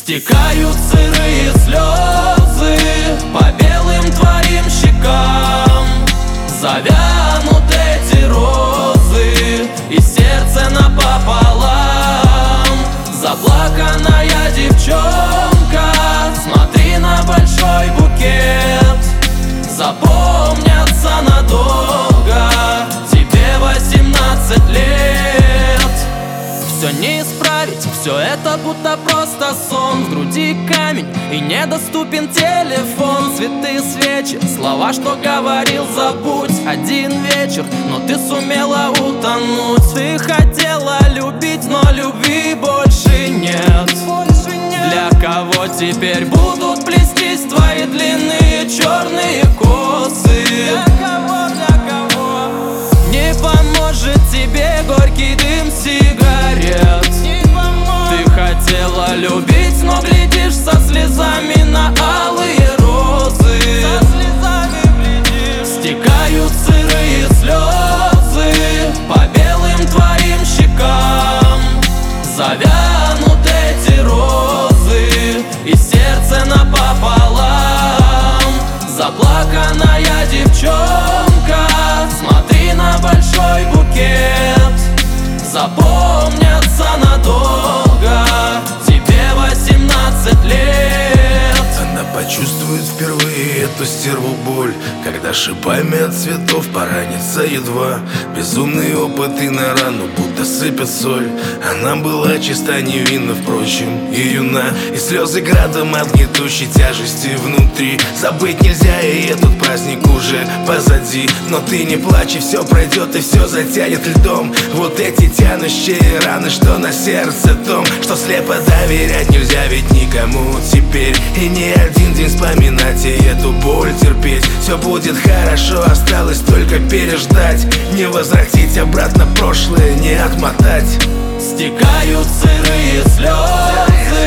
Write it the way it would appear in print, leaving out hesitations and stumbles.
Стекают сырые слезы по белым твоим щекам. Завянут эти розы, и сердце напополам. Заплаканная девчонка, смотри на большой букет. Запомнятся надолго, тебе 18 лет. Все не исправить, все это будто просто сон. В груди камень и недоступен телефон. Цветы, свечи, слова, что говорил, забудь. Один вечер, но ты сумела утонуть. Ты хотела любить, но любви больше нет. Для кого теперь будут плестись твои длинные черные косы? Для кого, для кого? Не поможет тебе горький дым сигарет. Ты хотела любить, но глядишь со слезами на алые розы. Стекают сырые слезы по белым твоим щекам. Завянут эти розы, и сердце напополам. Заплаканная девчонка, смотри на большой букет. Запомнятся надолго, тебе 18 лет. Она почувствует впервые эту стерву боль, когда шипами от цветов поранится едва. Безумный опыт и на рану будто сыпят соль. Она была чиста, невинна, впрочем, и юна. И слезы градом от гнетущей тяжести внутри. Забыть нельзя, и этот праздник уже позади. Но ты не плачь, и все пройдет, и все затянет льдом. Вот эти тянущие раны, что на сердце том, что слепо доверять нельзя ведь никому теперь. И не один день вспоминать и эту боль терпеть. Все будет хорошо, осталось только переждать. Не возвратить обратно прошлое, не отмотать. Стекают сырые слезы